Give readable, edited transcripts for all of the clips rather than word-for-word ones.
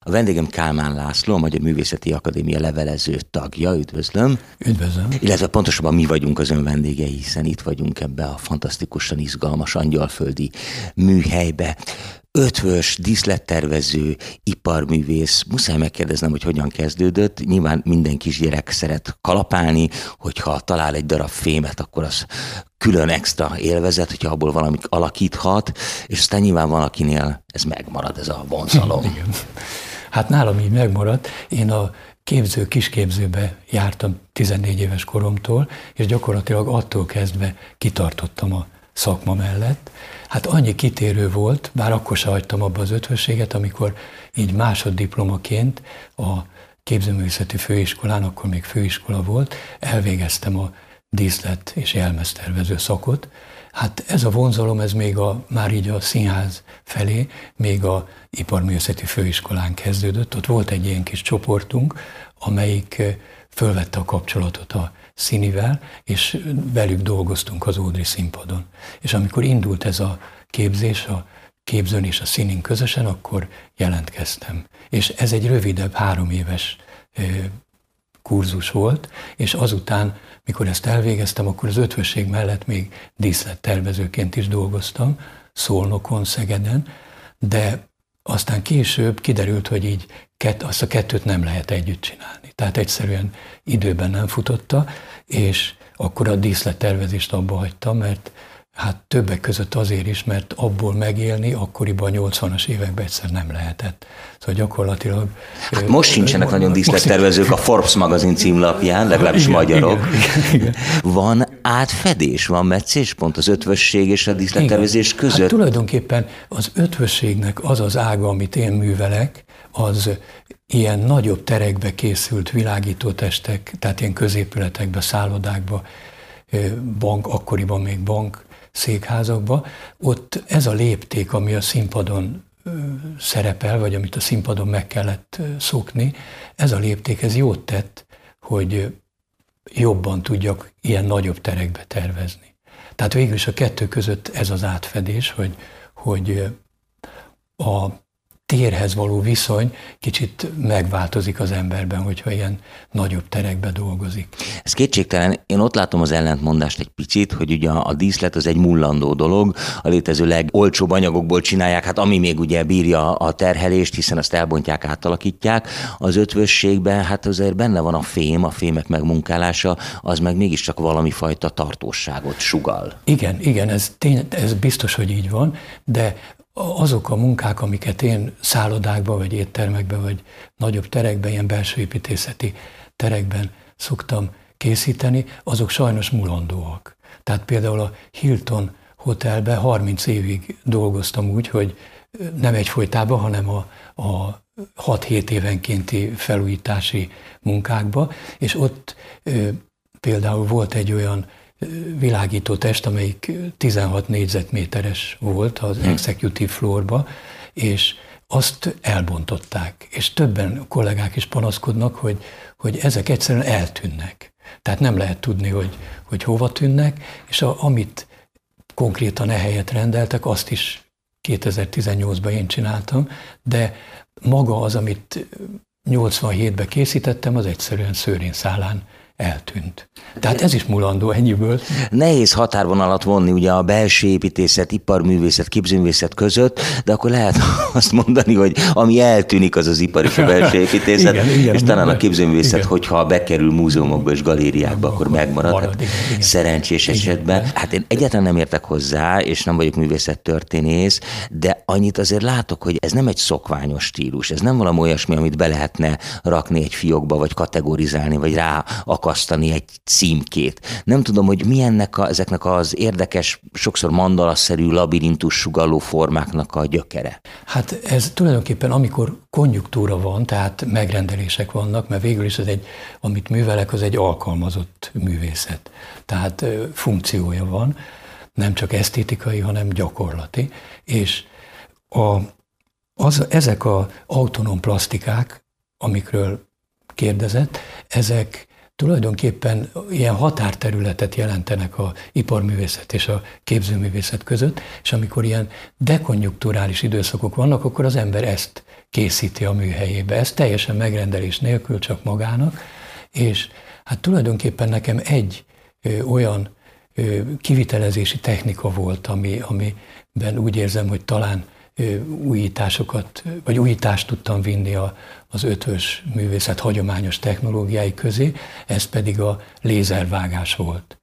A vendégem Kálmán László, a Magyar Művészeti Akadémia levelező tagja. Üdvözlöm. Üdvözlöm. Illetve pontosabban mi vagyunk az ön vendégei, hiszen itt vagyunk ebbe a fantasztikusan izgalmas angyalföldi műhelybe. Ötvös, díszlettervező, iparművész. Muszáj megkérdeznem, hogy hogyan kezdődött. Nyilván minden kisgyerek szeret kalapálni, hogyha talál egy darab fémet, akkor az külön extra élvezet, hogyha abból valamit alakíthat, és aztán nyilván van, akinél ez megmarad, ez a vonzalom. Igen. Hát nálam így megmaradt. Én a kisképzőbe jártam 14 éves koromtól, és gyakorlatilag attól kezdve kitartottam a szakma mellett. Hát annyi kitérő volt, bár akkor se hagytam abba az ötvösséget, amikor így másoddiplomaként a Képzőművészeti Főiskolán, akkor még főiskola volt, elvégeztem a díszlet és jelmeztervező szakot. Hát ez a vonzalom, ez még már így a színház felé, még a Iparművészeti Főiskolán kezdődött. Ott volt egy ilyen kis csoportunk, amelyik fölvette a kapcsolatot a színivel, és velük dolgoztunk az Ódri színpadon. És amikor indult ez a képzés, a képzőn és a színin közösen, akkor jelentkeztem. És ez egy rövidebb, 3 éves kurzus volt, és azután, mikor ezt elvégeztem, akkor az ötvösség mellett még díszlettervezőként is dolgoztam, Szolnokon, Szegeden, de aztán később kiderült, hogy így azt a kettőt nem lehet együtt csinálni. Tehát egyszerűen időben nem futotta, és akkor a díszlettervezést abba hagytam, mert hát többek között azért is, mert abból megélni akkoriban a 80-as években egyszer nem lehetett. Szóval gyakorlatilag... Hát most sincsenek nagyon díszlettervezők a Forbes magazin címlapján, legalábbis igen, magyarok. Igen. Van átfedés, van meccéspont az ötvösség és a díszlettervezés között? Hát tulajdonképpen az ötvösségnek az az ága, amit én művelek, az ilyen nagyobb terekbe készült világítótestek, tehát ilyen középületekbe, szállodákba, akkoriban még bank, székházakba, ott ez a lépték, ami a színpadon szerepel, vagy amit a színpadon meg kellett szokni, ez a lépték, ez jót tett, hogy jobban tudjak ilyen nagyobb terekbe tervezni. Tehát végül is a kettő között ez az átfedés, hogy a térhez való viszony kicsit megváltozik az emberben, hogyha ilyen nagyobb terekbe dolgozik. Ez kétségtelen. Én ott látom az ellentmondást egy picit, hogy ugye a díszlet az egy mullandó dolog, a létező legolcsóbb anyagokból csinálják, hát ami még ugye bírja a terhelést, hiszen azt elbontják, átalakítják. Az ötvösségben hát azért benne van a fém, a fémek megmunkálása, az meg mégiscsak valami fajta tartóságot sugall. Igen, ez biztos, hogy így van, de azok a munkák, amiket én szállodákban, vagy éttermekben, vagy nagyobb terekben, ilyen belsőépítészeti terekben szoktam készíteni, azok sajnos mulandóak. Tehát például a Hilton Hotelben 30 évig dolgoztam úgy, hogy nem egyfolytában, hanem a 6-7 évenkénti felújítási munkákba, és ott például volt egy olyan világító test, amelyik 16 négyzetméteres volt az executive floorba, és azt elbontották. És többen kollégák is panaszkodnak, hogy ezek egyszerűen eltűnnek. Tehát nem lehet tudni, hogy hova tűnnek, és amit konkrétan ehelyett rendeltek, azt is 2018-ban én csináltam, de maga az, amit 87-ben készítettem, az egyszerűen szőrényszálán eltűnt. Tehát ez is mulandó ennyiből. Nehéz határvonalat vonni ugye a belső építészet, iparművészet, képzőművészet között, de akkor lehet azt mondani, hogy ami eltűnik, az az ipar és a belső építészet, igen, és talán a képzőművészet, igen, hogyha bekerül múzeumokba és galériákba, akkor megmarad. Igen. Szerencsés esetben. Hát én egyáltalán nem értek hozzá, és nem vagyok művészettörténész, de annyit azért látok, hogy ez nem egy szokványos stílus, ez nem valami olyasmi, amit be lehetne rakni egy fiókba, vagy kategorizálni, vagy rá akasztani egy címkét. Nem tudom, hogy mi ezeknek az érdekes, sokszor mandalaszerű, labirintus sugalló formáknak a gyökere. Hát ez tulajdonképpen amikor konjunktúra van, tehát megrendelések vannak, mert végül is amit művelek, az egy alkalmazott művészet. Tehát funkciója van, nem csak esztétikai, hanem gyakorlati. És ezek az autonóm plasztikák, amikről kérdezett, ezek tulajdonképpen ilyen határterületet jelentenek a iparművészet és a képzőművészet között, és amikor ilyen dekonjunkturális időszakok vannak, akkor az ember ezt készíti a műhelyébe. Ez teljesen megrendelés nélkül, csak magának, és hát tulajdonképpen nekem egy olyan kivitelezési technika volt, amiben úgy érzem, hogy talán újításokat, vagy újítást tudtam vinni az ötvös művészet hagyományos technológiái közé, ez pedig a lézervágás volt,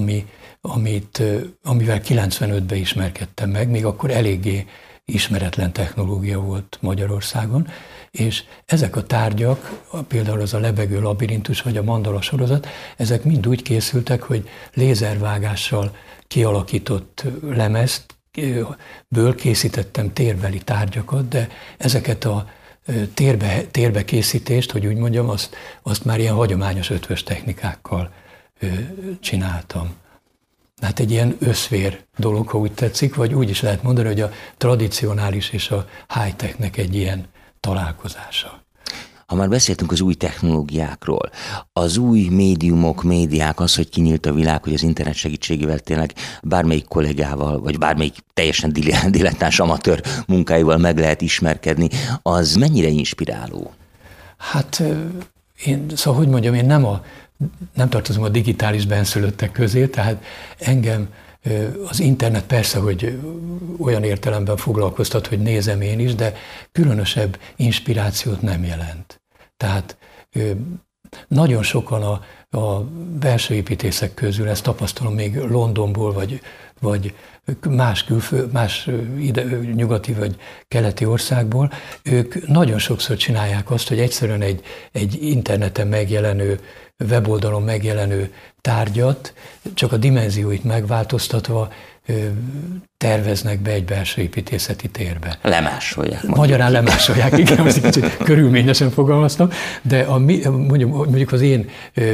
amivel 95-ben ismerkedtem meg, még akkor eléggé ismeretlen technológia volt Magyarországon, és ezek a tárgyak, például az a lebegő labirintus vagy a mandala sorozat, ezek mind úgy készültek, hogy lézervágással kialakított lemezből készítettem térbeli tárgyakat, de ezeket a térbe készítést, hogy úgy mondjam, azt már ilyen hagyományos ötvös technikákkal csináltam. Hát egy ilyen összvér dolog, ha úgy tetszik, vagy úgy is lehet mondani, hogy a tradicionális és a high-technek egy ilyen találkozása. Ha már beszéltünk az új technológiákról, az új médiák, az, hogy kinyílt a világ, hogy az internet segítségével tényleg bármelyik kollégával, vagy bármelyik teljesen dilettáns amatőr munkáival meg lehet ismerkedni, az mennyire inspiráló? Hát szóval, hogy mondjam, én nem tartozom a digitális benszülöttek közé, tehát engem az internet persze, hogy olyan értelemben foglalkoztat, hogy nézem én is, de különösebb inspirációt nem jelent. Tehát nagyon sokan a belső építészek közül, ezt tapasztalom még Londonból, vagy más nyugati vagy keleti országból, ők nagyon sokszor csinálják azt, hogy egyszerűen egy interneten megjelenő, weboldalon megjelenő tárgyat, csak a dimenzióit megváltoztatva terveznek be egy belső építészeti térbe. Lemásolják. Magyarán lemásolják, igen, most egy kicsit körülményesen fogalmaztam, de mondjuk az én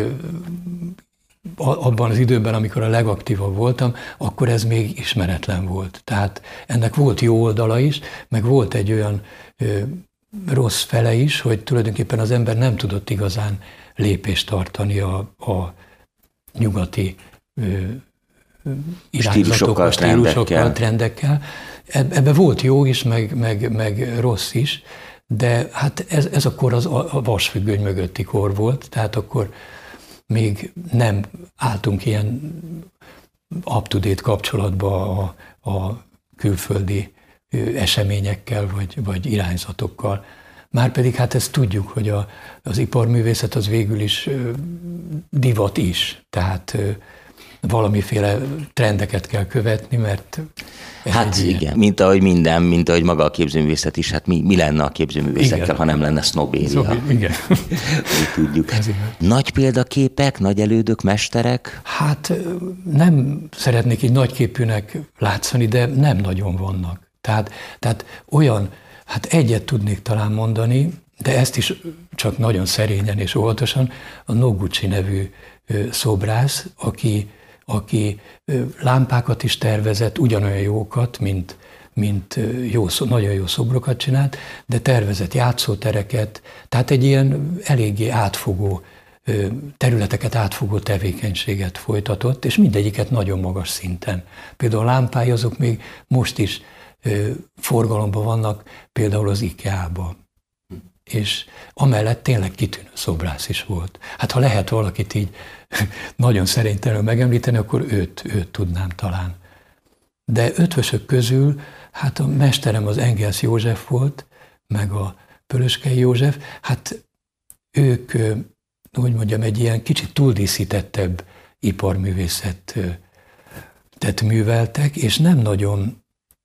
abban az időben, amikor a legaktívabb voltam, akkor ez még ismeretlen volt. Tehát ennek volt jó oldala is, meg volt egy olyan rossz fele is, hogy tulajdonképpen az ember nem tudott igazán lépést tartani a nyugati irányzatokkal, stílusokkal, trendekkel. Ebbe volt jó is, meg rossz is, de hát ez a kor a vasfüggöny mögötti kor volt, tehát akkor még nem álltunk ilyen up-to-date kapcsolatba a külföldi eseményekkel vagy irányzatokkal. Márpedig hát ezt tudjuk, hogy az iparművészet az végül is divat is, tehát valamiféle trendeket kell követni, mert... Hát igen, mint ahogy maga a képzőművészet is, hát mi lenne a képzőművészekkel, ha nem lenne sznobéria. Igen. Tudjuk. Nagy példaképek, nagy elődök, mesterek? Hát nem szeretnék így nagyképűnek látszani, de nem nagyon vannak. Tehát olyan, hát egyet tudnék talán mondani, de ezt is csak nagyon szerényen és óvatosan, a Noguchi nevű szobrász, aki lámpákat is tervezett, ugyanolyan jókat, mint nagyon jó szobrokat csinált, de tervezett játszótereket, tehát egy ilyen eléggé átfogó, területeket átfogó tevékenységet folytatott, és mindegyiket nagyon magas szinten. Például a lámpái azok még most is forgalomban vannak, például az IKEA-ba. És amellett tényleg kitűnő szobrász is volt. Hát ha lehet valakit így nagyon szerénytelenül megemlíteni, akkor őt tudnám talán. De ötvösök közül, hát a mesterem az Engels József volt, meg a Pölöskei József, hát ők, hogy mondjam, egy ilyen kicsit túldíszítettebb iparművészetet műveltek, és nem nagyon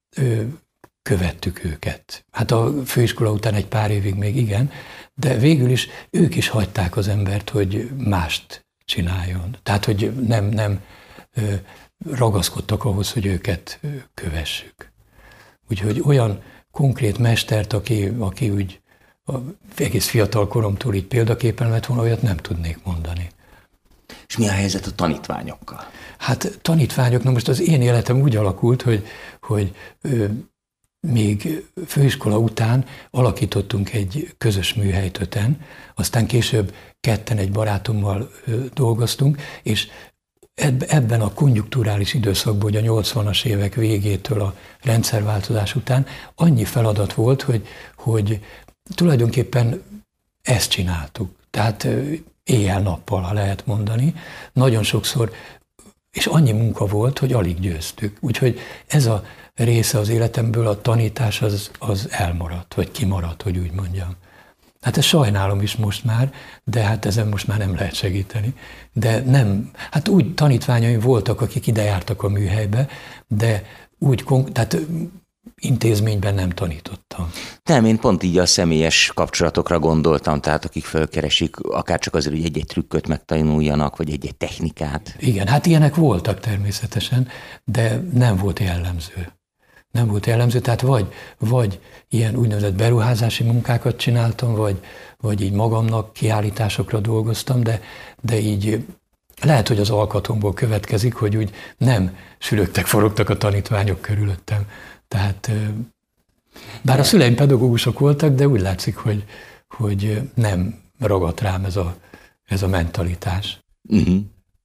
követtük őket. Hát a főiskola után egy pár évig még igen, de végül is ők is hagyták az embert, hogy mást csináljon. Tehát, hogy nem ragaszkodtak ahhoz, hogy őket kövessük. Úgyhogy olyan konkrét mestert, aki úgy egész fiatal koromtól így példaképpen lett volna, olyat nem tudnék mondani. És mi a helyzet a tanítványokkal? Hát tanítványok, most az én életem úgy alakult, hogy még főiskola után alakítottunk egy közös műhelyt 5-en, aztán később 2 egy barátommal dolgoztunk, és ebben a konjunkturális időszakban, hogy a 80-as évek végétől a rendszerváltozás után annyi feladat volt, hogy tulajdonképpen ezt csináltuk. Tehát éjjel-nappal, ha lehet mondani. Nagyon sokszor, és annyi munka volt, hogy alig győztük. Úgyhogy ez a része az életemből, a tanítás az elmaradt, vagy kimaradt, hogy úgy mondjam. Hát ezt sajnálom is most már, de hát ezen most már nem lehet segíteni. De nem, hát úgy tanítványaim voltak, akik ide jártak a műhelybe, de úgy, tehát intézményben nem tanítottam. Nem, én pont így a személyes kapcsolatokra gondoltam, tehát akik fölkeresik, akár csak azért, hogy egy-egy trükköt megtanuljanak, vagy egy-egy technikát. Igen, hát ilyenek voltak természetesen, de nem volt jellemző. Nem volt jellemző, tehát vagy ilyen úgynevezett beruházási munkákat csináltam, vagy így magamnak kiállításokra dolgoztam, de így lehet, hogy az alkatomból következik, hogy úgy nem sülögtek, forogtak a tanítványok körülöttem. Tehát, bár a szüleim pedagógusok voltak, de úgy látszik, hogy nem ragadt rám ez a mentalitás. Uh-huh.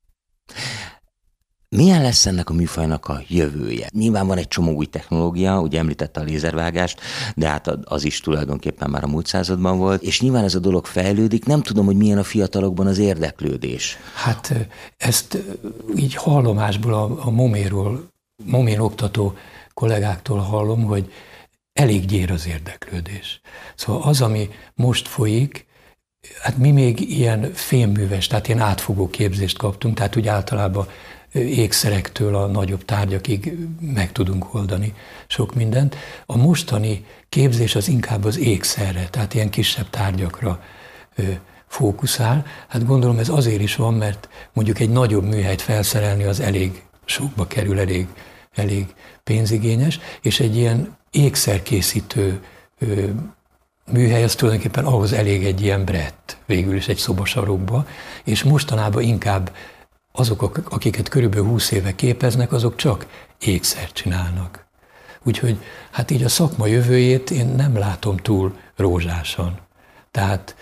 Milyen lesz ennek a műfajnak a jövője? Nyilván van egy csomó új technológia, ugye említette a lézervágást, de hát az is tulajdonképpen már a múlt században volt, és nyilván ez a dolog fejlődik, nem tudom, hogy milyen a fiatalokban az érdeklődés. Hát ezt így hallomásból a momén oktató kollégáktól hallom, hogy elég gyér az érdeklődés. Szóval az, ami most folyik, hát mi még ilyen fémműves, tehát ilyen átfogó képzést kaptunk, tehát úgy általában ékszerektől a nagyobb tárgyakig meg tudunk oldani sok mindent. A mostani képzés az inkább az ékszerre, tehát ilyen kisebb tárgyakra fókuszál. Hát gondolom ez azért is van, mert mondjuk egy nagyobb műhelyt felszerelni az elég sokba kerül, elég pénzigényes, és egy ilyen ékszerkészítő műhely, az tulajdonképpen ahhoz elég egy ilyen brett, végül is egy szobasarokba, és mostanában inkább azok, akiket körülbelül 20 éve képeznek, azok csak ékszert csinálnak. Úgyhogy hát így a szakma jövőjét én nem látom túl rózsásan. Tehát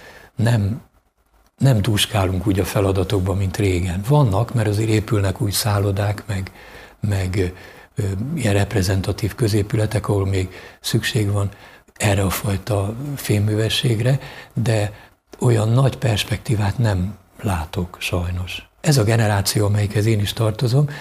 nem dúskálunk úgy a feladatokban, mint régen. Vannak, mert azért épülnek új szállodák, meg ilyen reprezentatív középületek, ahol még szükség van erre a fajta fémművességre, de olyan nagy perspektívát nem látok sajnos. Ez a generáció, amelyikhez én is tartozom,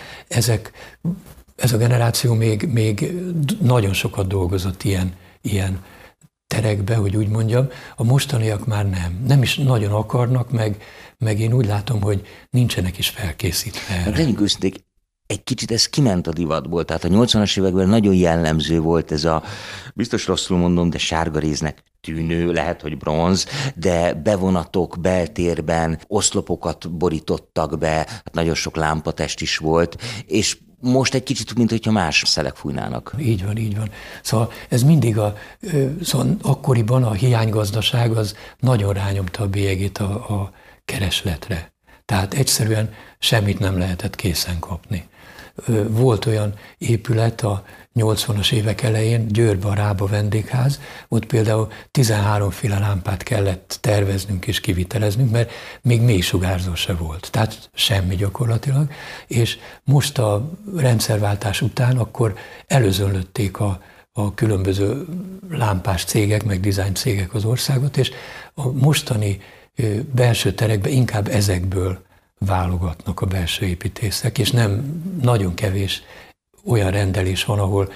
ez a generáció még nagyon sokat dolgozott ilyen terekbe, hogy úgy mondjam. A mostaniak már nem is nagyon akarnak, meg én úgy látom, hogy nincsenek is felkészítve erre. Legyünk őszinték, egy kicsit ez kiment a divatból, tehát a 80-as években nagyon jellemző volt ez a, biztos rosszul mondom, de sárga réznek tűnő, lehet, hogy bronz, de bevonatok beltérben, oszlopokat borítottak be, hát nagyon sok lámpatest is volt, és most egy kicsit, mint hogyha más szelek fújnának. Így van. Szóval ez mindig szóval akkoriban a hiánygazdaság az nagyon rányomta a bélyegét a keresletre. Tehát egyszerűen semmit nem lehetett készen kapni. Volt olyan épület a 80-as évek elején, Győrben a Rába vendégház, ott például 13 féle lámpát kellett terveznünk és kiviteleznünk, mert még mélysugárzó se volt. Tehát semmi gyakorlatilag. És most a rendszerváltás után akkor előzönlötték a különböző lámpás cégek, meg dizájn cégek az országot, és a mostani belső terekben inkább ezekből válogatnak a belső építészek, és nem nagyon kevés olyan rendelés van, ahol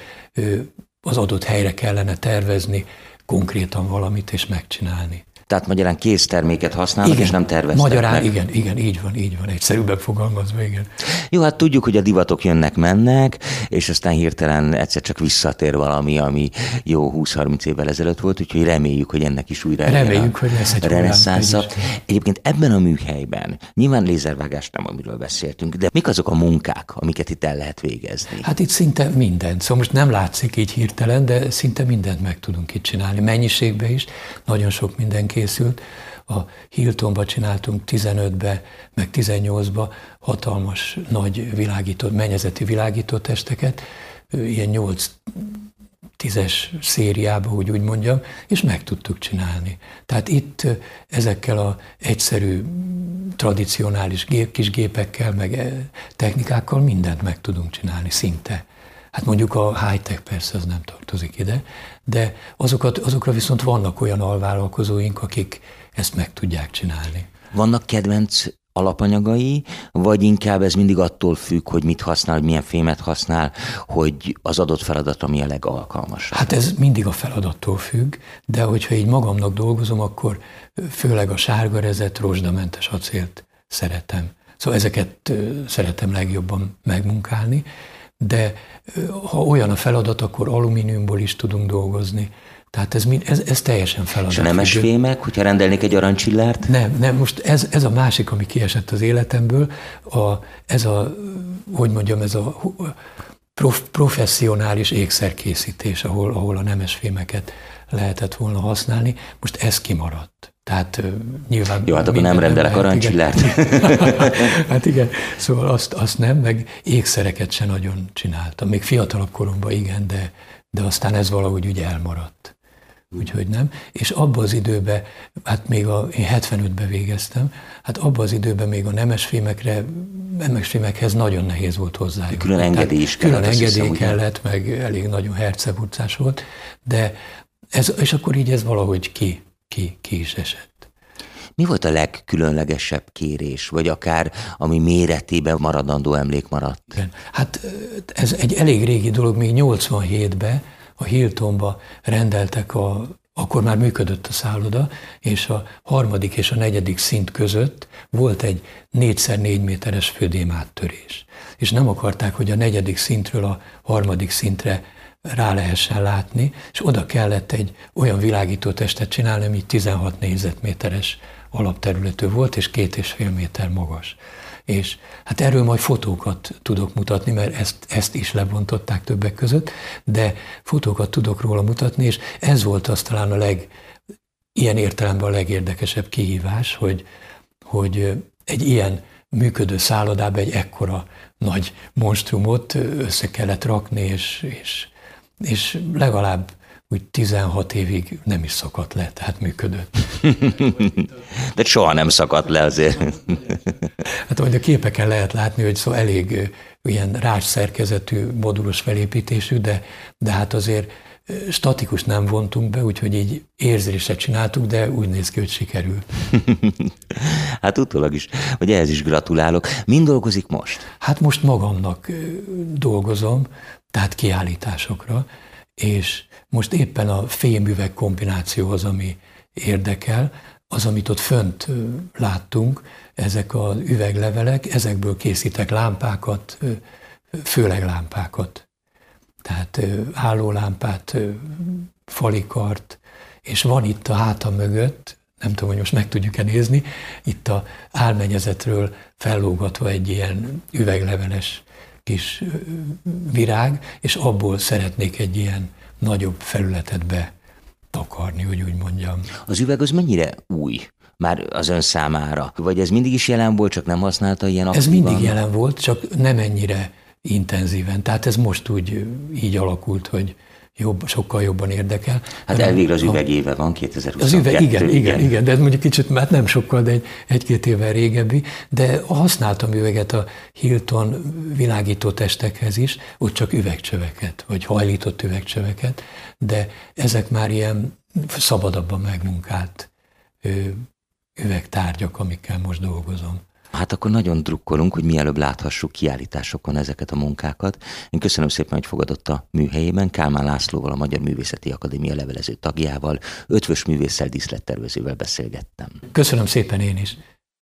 az adott helyre kellene tervezni konkrétan valamit és megcsinálni. Tehát magyarán készterméket használnak, igen, és nem terveztek magyarán, meg. Igen, így van, egyszerűbben fogalmazva, igen. Jó, hát tudjuk, hogy a divatok jönnek-mennek, és aztán hirtelen egyszer csak visszatér valami, ami jó 20-30 évvel ezelőtt volt, úgyhogy reméljük, hogy ennek is újra reméljük, hogy lesz egy reneszánsza. Egyébként ebben a műhelyben, nyilván lézervágás nem, amiről beszéltünk, de mik azok a munkák, amiket itt el lehet végezni? Hát itt szinte mindent, szóval most nem látszik így hirtelen, de szinte mindent meg tudunk itt csinálni. Mennyiségben is, nagyon sok minden készült. A Hiltonba csináltunk 15-be, meg 18-ba hatalmas nagy mennyezeti világító testeket, ilyen 10-es szériába, hogy úgy mondjam, és meg tudtuk csinálni. Tehát itt ezekkel az egyszerű, tradicionális kis gépekkel, meg technikákkal mindent meg tudunk csinálni, szinte. Hát mondjuk a high-tech persze az nem tartozik ide, de azokra viszont vannak olyan alvállalkozóink, akik ezt meg tudják csinálni. Vannak kedvenc alapanyagai, vagy inkább ez mindig attól függ, hogy mit használ, hogy milyen fémet használ, hogy az adott feladatra mi a legalkalmasabb? Hát ez mindig a feladattól függ, de hogyha így magamnak dolgozom, akkor főleg a sárgarezet, rozsdamentes acélt szeretem. Szóval ezeket szeretem legjobban megmunkálni, de ha olyan a feladat, akkor alumíniumból is tudunk dolgozni. Tehát ez teljesen feladat. És a nemes fémek, hogyha rendelnék egy aranycsillárt? Nem, most ez a másik, ami kiesett az életemből, ez a professzionális ékszerkészítés, ahol a nemes fémeket lehetett volna használni. Most ez kimaradt. Tehát nyilván... Jó, hát akkor nem rendelek aranycsillárt. Hát igen, szóval azt nem, meg ékszereket se nagyon csináltam. Még fiatalabb koromban igen, de aztán ez valahogy ugye elmaradt. Úgyhogy nem. És abban az időben, hát még én 75-ben végeztem, hát abban az időben még a nemes fémekhez nagyon nehéz volt hozzájutni. Külön engedély is kellett. Külön engedély kellett, meg elég nagyon herceburcás volt, de és akkor így ez valahogy ki is esett. Mi volt a legkülönlegesebb kérés, vagy akár ami méretében maradandó emlék maradt? Hát ez egy elég régi dolog, még 87-ben a Hiltonba rendeltek, akkor már működött a szálloda, és a 3. és a 4. szint között volt egy 4x4 méteres födémáttörés. És nem akarták, hogy a 4. szintről a 3. szintre rá lehessen látni, és oda kellett egy olyan világítótestet csinálni, ami 16 négyzetméteres alapterületű volt, és 2,5 méter magas. És hát erről majd fotókat tudok mutatni, mert ezt is lebontották többek között, de fotókat tudok róla mutatni, és ez volt az talán ilyen értelemben a legérdekesebb kihívás, hogy egy ilyen működő szállodába egy ekkora nagy monstrumot össze kellett rakni, és legalább úgy 16 évig nem is szakadt le, tehát működött. De soha nem szakadt le azért. Hát ahogy a képeken lehet látni, hogy szóval elég ilyen rács szerkezetű, modulos felépítésű, de hát azért statikus nem vontunk be, úgyhogy így érzésre csináltuk, de úgy néz ki, hogy sikerül. Hát utólag is, hogy ehhez is gratulálok. Mind dolgozik most? Hát most magamnak dolgozom, tehát kiállításokra, és most éppen a fémüveg kombináció az, ami érdekel, az, amit ott fönt láttunk, ezek az üveglevelek, ezekből készítek lámpákat, főleg lámpákat. Tehát állólámpát, falikart, és van itt a hátam mögött, nem tudom, hogy most meg tudjuk-e nézni, itt a álmennyezetről fellógatva egy ilyen üvegleveles kis virág, és abból szeretnék egy ilyen nagyobb felületet betakarni, hogy úgy mondjam. Az üveg az mennyire új már az ön számára? Vagy ez mindig is jelen volt, csak nem használta ilyen aktívan? Ez mindig jelen volt, csak nem ennyire intenzíven. Tehát ez most úgy így alakult, hogy sokkal jobban érdekel. Hát elvégre az üvegéve van, 2022. Az üveg, igen, de ez mondjuk kicsit, már nem sokkal, de egy-két évvel régebbi, de használtam üveget a Hilton világítótestekhez is, ott csak üvegcsöveket, vagy hajlított üvegcsöveket, de ezek már ilyen szabadabban megmunkált üvegtárgyak, amikkel most dolgozom. Hát akkor nagyon drukkolunk, hogy mielőbb láthassuk kiállításokon ezeket a munkákat. Én köszönöm szépen, hogy fogadott a műhelyében. Kálmán Lászlóval, a Magyar Művészeti Akadémia levelező tagjával, Ötvös művésszel, díszlettervezővel beszélgettem. Köszönöm szépen én is.